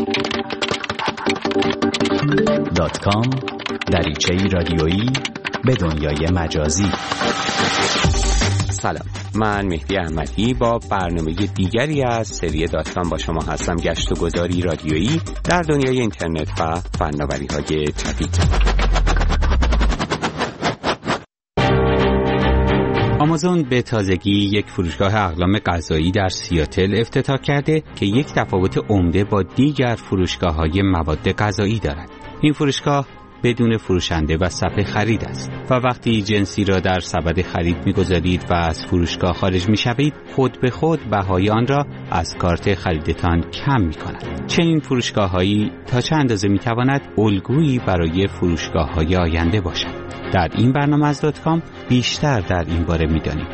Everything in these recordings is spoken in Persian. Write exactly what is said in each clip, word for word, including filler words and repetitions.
دات کام دریچه‌ای رادیویی به دنیای مجازی. سلام، من مهدی احمدی با برنامه دیگری از سری دات کام با شما هستم. گشت و گذاری رادیویی در دنیای اینترنت و فناوری‌های جدید. آمازون به تازگی یک فروشگاه اقلام غذایی در سیاتل افتتاح کرده که یک تفاوت عمده با دیگر فروشگاه‌های مواد غذایی دارد. این فروشگاه بدون فروشنده و صفحه خرید است و وقتی جنسی را در سبد خرید می‌گذارید و از فروشگاه خارج می‌شوید، خود به خود بهای آن را از کارت خریدتان کم می‌کند. چنین فروشگاه‌هایی تا چه اندازه می‌تواند الگویی برای فروشگاه‌های آینده باشد؟ در این برنامه از دات کام بیشتر در این باره می‌دانیم.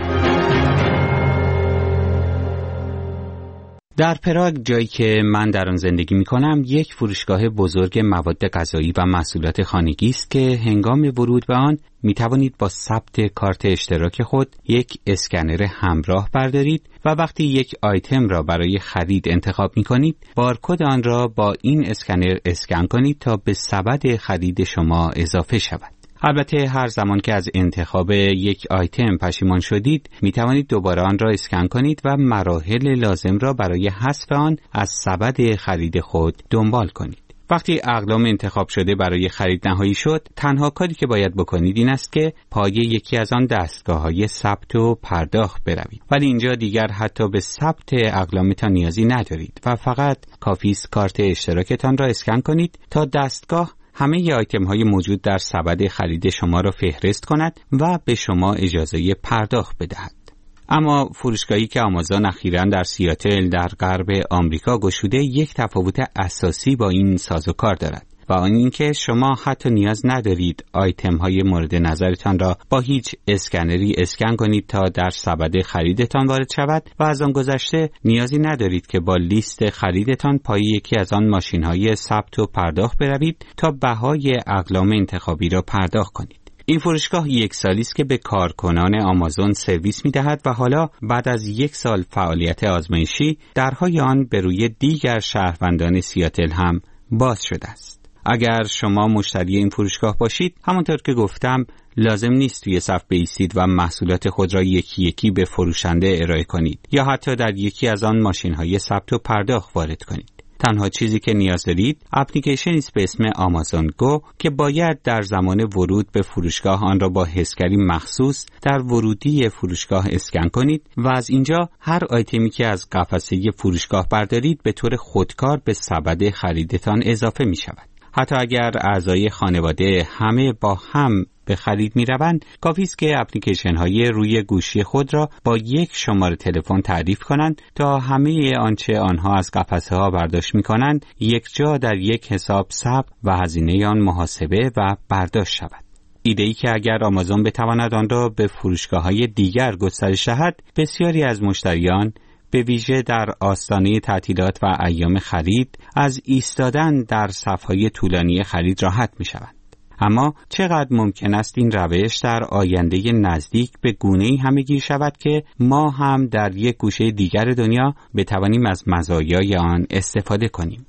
در پراگ، جایی که من در آن زندگی می‌کنم، یک فروشگاه بزرگ مواد غذایی و محصولات خانگی است که هنگام ورود به آن می‌توانید با ثبت کارت اشتراک خود یک اسکنر همراه بردارید و وقتی یک آیتم را برای خرید انتخاب می‌کنید، بارکد آن را با این اسکنر اسکن کنید تا به سبد خرید شما اضافه شود. البته هر زمان که از انتخاب یک آیتم پشیمان شدید، می توانید دوباره آن را اسکن کنید و مراحل لازم را برای حذف آن از سبد خرید خود دنبال کنید. وقتی اقلام انتخاب شده برای خرید نهایی شد، تنها کاری که باید بکنید این است که پای یکی از آن دستگاه‌های ثبت و پرداخت بروید. ولی اینجا دیگر حتی به ثبت اقلامتان نیازی ندارید و فقط کافی است کارت اشتراکتان را اسکن کنید تا دستگاه همه ی آیتم های موجود در سبد خرید شما را فهرست کند و به شما اجازه پرداخت بدهد. اما فروشگاهی که آمازون اخیراً در سیاتل در غرب آمریکا گشوده یک تفاوت اساسی با این سازوکار دارد و آن اینکه شما حتی نیاز ندارید آیتم های مورد نظرتان را با هیچ اسکنری اسکن کنید تا در سبد خریدتان وارد شود و از آن گذشته نیازی ندارید که با لیست خریدتان پای یکی از آن ماشین های ثبت و پرداخت بروید تا بهای اقلام انتخابی را پرداخت کنید. این فروشگاه یک سالی است که به کارکنان آمازون سرویس می‌دهد و حالا بعد از یک سال فعالیت آزمایشی درهای آن به روی دیگر شهروندان سیاتل هم باز شده است. اگر شما مشتری این فروشگاه باشید، همونطور که گفتم لازم نیست توی صف بایستید و محصولات خود را یکی یکی به فروشنده ارائه کنید یا حتی در یکی از آن ماشین‌های ثبت و پرداخت وارد کنید. تنها چیزی که نیاز دارید اپلیکیشنی است به اسم آمازون گو که باید در زمان ورود به فروشگاه آن را با حسگری مخصوص در ورودی فروشگاه اسکن کنید و از اینجا هر آیتمی که از قفسه فروشگاه بردارید به طور خودکار به سبد خریدتان اضافه می شود. حتی اگر اعضای خانواده همه با هم به خرید می روند، کافی است که اپلیکیشن های روی گوشی خود را با یک شماره تلفن تعریف کنند تا همه آنچه آنها از قفسه ها برداشت می کنند یک جا در یک حساب ثبت و هزینه آن محاسبه و برداشت شود. ایده‌ای که اگر آمازون بتواند آن را به فروشگاه های دیگر گسترش دهد، بسیاری از مشتریان به ویژه در آستانه تعطیلات و ایام خرید از ایستادن در صف‌های طولانی خرید راحت می‌شوند. اما چقدر ممکن است این روش در آینده نزدیک به گونه‌ای همه‌گیر شود که ما هم در یک گوشه دیگر دنیا بتوانیم از مزایای آن استفاده کنیم؟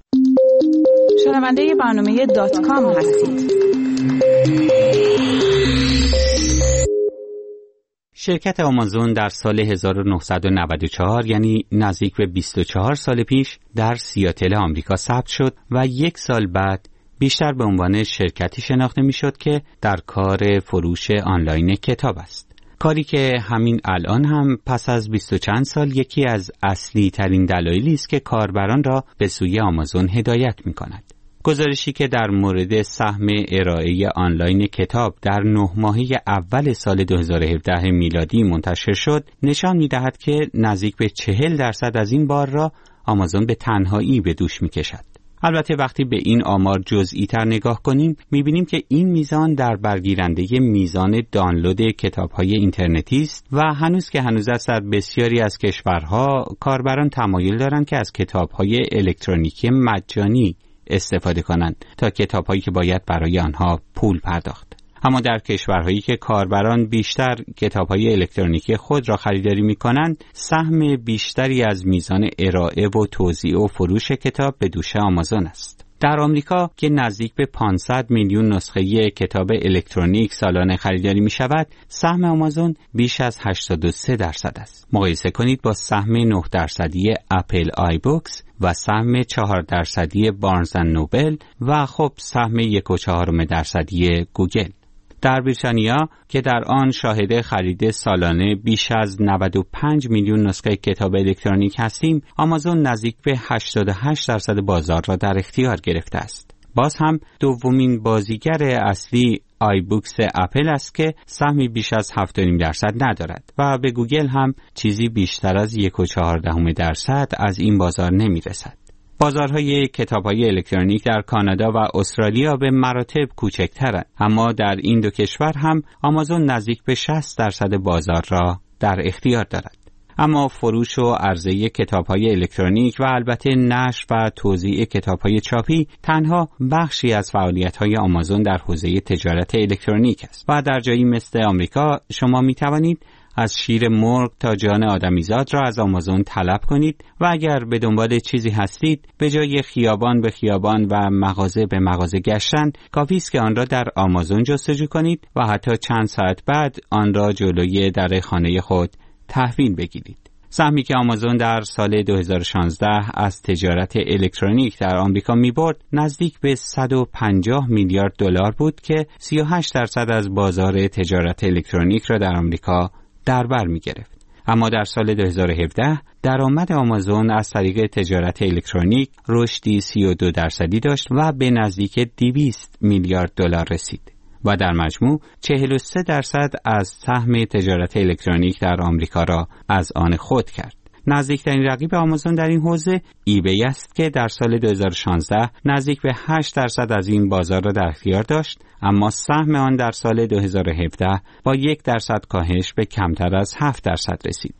شنونده برنامه دات کام هستید. شرکت آمازون در سال هزار و نهصد و نود و چهار، یعنی نزدیک به بیست و چهار سال پیش، در سیاتل آمریکا ثبت شد و یک سال بعد بیشتر به عنوان شرکتی شناخته میشد که در کار فروش آنلاین کتاب است. کاری که همین الان هم پس از بیست و چند سال یکی از اصلی ترین دلایلی است که کاربران را به سوی آمازون هدایت می کند. گزارشی که در مورد سهم ارائه آنلاین کتاب در نه ماهه اول سال دو هزار و هفده میلادی منتشر شد، نشان می‌دهد که نزدیک به چهل درصد از این بار را آمازون به تنهایی به دوش می‌کشد. البته وقتی به این آمار جزئی تر نگاه کنیم، می‌بینیم که این میزان در برگیرنده میزان دانلود کتاب‌های اینترنتی است و هنوز که هنوز است در بسیاری از کشورها کاربران تمایل دارند که از کتاب‌های الکترونیکی مجانی استفاده کنند تا کتاب‌هایی که باید برای آنها پول پرداخت. اما در کشورهایی که کاربران بیشتر کتاب‌های الکترونیکی خود را خریداری می‌کنند، سهم بیشتری از میزان ارائه و توزیع و فروش کتاب به دوش آمازون است. در آمریکا که نزدیک به پانصد میلیون نسخه کتاب الکترونیک سالانه خریداری می شود، سهم آمازون بیش از هشتاد و سه درصد است. مقایسه کنید با سهم نه درصدی اپل آی بوکس و سهم چهار درصدی بارنز اند نوبل و خب سهم یک و چهارم درصدی گوگل. در بریتانیا که در آن شاهد خرید سالانه بیش از نود و پنج میلیون نسخه کتاب الکترونیک هستیم، آمازون نزدیک به هشتاد و هشت درصد بازار را در اختیار گرفته است. باز هم دومین بازیگر اصلی آی بوکس اپل است که سهمی بیش از هفت و نیم درصد ندارد و به گوگل هم چیزی بیشتر از یک و چهار دهم درصد از این بازار نمی رسد. بازارهای کتاب‌های الکترونیک در کانادا و استرالیا به مراتب کوچکترند، اما در این دو کشور هم آمازون نزدیک به شصت درصد بازار را در اختیار دارد. اما فروش و عرضه کتاب‌های الکترونیک و البته نشر و توزیع کتاب‌های چاپی تنها بخشی از فعالیت‌های آمازون در حوزه تجارت الکترونیک است و در جایی مثل آمریکا شما می‌توانید از شیر مرغ تا جان آدمیزاد را از آمازون طلب کنید و اگر به دنبال چیزی هستید، به جای خیابان به خیابان و مغازه به مغازه گشتن، کافی است که آن را در آمازون جستجو کنید و حتی چند ساعت بعد آن را جلوی در خانه خود تحویل بگیرید. سهمی که آمازون در سال دو هزار و شانزده از تجارت الکترونیک در آمریکا می‌برد نزدیک به صد و پنجاه میلیارد دلار بود که سی و هشت درصد از بازار تجارت الکترونیک را در آمریکا در بر می گرفت. اما در سال دو هزار و هفده درآمد آمازون از طریق تجارت الکترونیک رشدی سی و دو درصدی داشت و به نزدیک دویست میلیارد دلار رسید و در مجموع چهل و سه درصد از سهم تجارت الکترونیک در آمریکا را از آن خود کرد. نزدیکترین رقیب آمازون در این حوزه ایبی است که در سال دو هزار و شانزده نزدیک به هشت درصد از این بازار را در اختیار داشت، اما سهم آن در سال دو هزار و هفده با یک درصد کاهش به کمتر از هفت درصد رسید.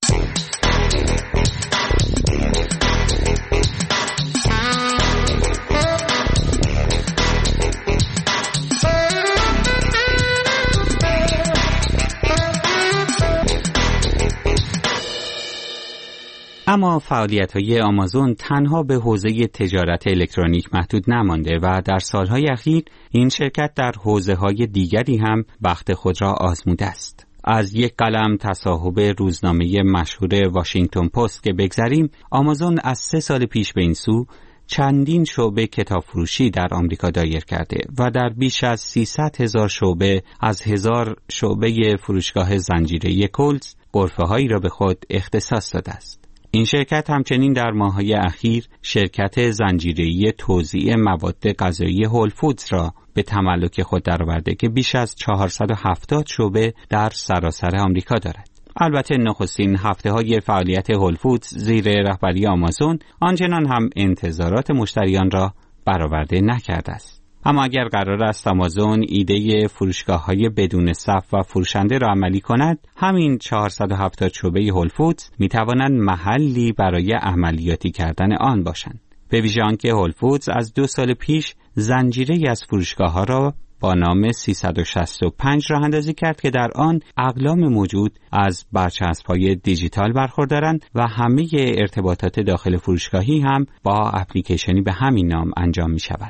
اما فعالیت‌های آمازون تنها به حوزه تجارت الکترونیک محدود نمانده و در سالهای اخیر این شرکت در حوزه‌های دیگری هم بخت خود را آزموده است. از یک قلم تصاحب روزنامه مشهور واشنگتن پست که بگذریم، آمازون از سه سال پیش به این سو چندین شعبه کتاب فروشی در آمریکا دایر کرده و در بیش از سیصد هزار شعبه از هزار شعبه فروشگاه زنجیره‌ای کولز غرفه‌هایی را به خود اختصاص داده است. این شرکت همچنین در ماه‌های اخیر شرکت زنجیره‌ای توزیع مواد غذایی هول فودز را به تملک خود درآورده که بیش از چهارصد و هفتاد شعبه در سراسر آمریکا دارد. البته نخستین هفته‌های فعالیت هول فودز زیر رهبری آمازون آنچنان هم انتظارات مشتریان را برآورده نکرده است. اما اگر قرار است آمازون ایده فروشگاه‌های بدون صف و فروشنده را عملی کند، همین چهارصد و هفتاد شعبه هول فودز می‌توانند محلی برای عملیاتی کردن آن باشند. به ویژه آنکه هول فودز از دو سال پیش زنجیره‌ای از فروشگاه‌ها را با نام سیصد و شصت و پنج راه اندازی کرد که در آن اقلام موجود از برچسب‌های دیجیتال برخوردارند و همه ارتباطات داخل فروشگاهی هم با اپلیکیشنی به همین نام انجام می‌شود.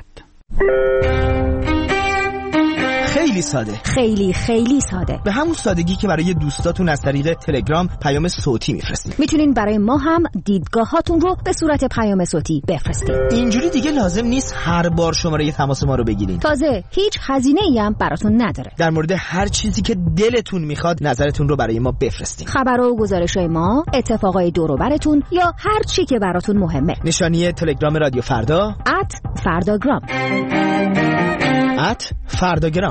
خیلی ساده، خیلی خیلی ساده، به همون سادگی که برای دوستاتون از طریق تلگرام پیام صوتی میفرستید. میتونین برای ما هم دیدگاهاتون رو به صورت پیام صوتی بفرستید. اینجوری دیگه لازم نیست هر بار شماره تماس ما رو بگیرین. تازه هیچ هزینه‌ای هم براتون نداره. در مورد هر چیزی که دلتون میخواد نظرتون رو برای ما بفرستید. خبر و گزارش‌های ما، اتفاقای دور و براتون یا هر چی که براتون مهمه. نشانی تلگرام رادیو فردا ات فرداگرام ات فرداگرام.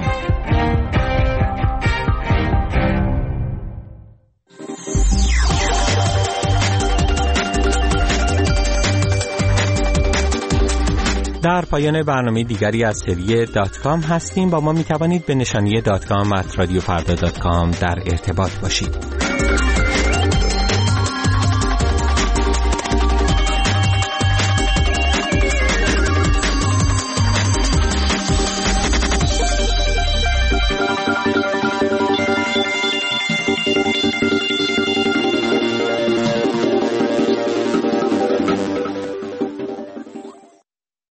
در پایان برنامه دیگری از سری دات کام هستیم. با ما می توانید به نشانی دات کام ات رادیو فردا دات کام در ارتباط باشید.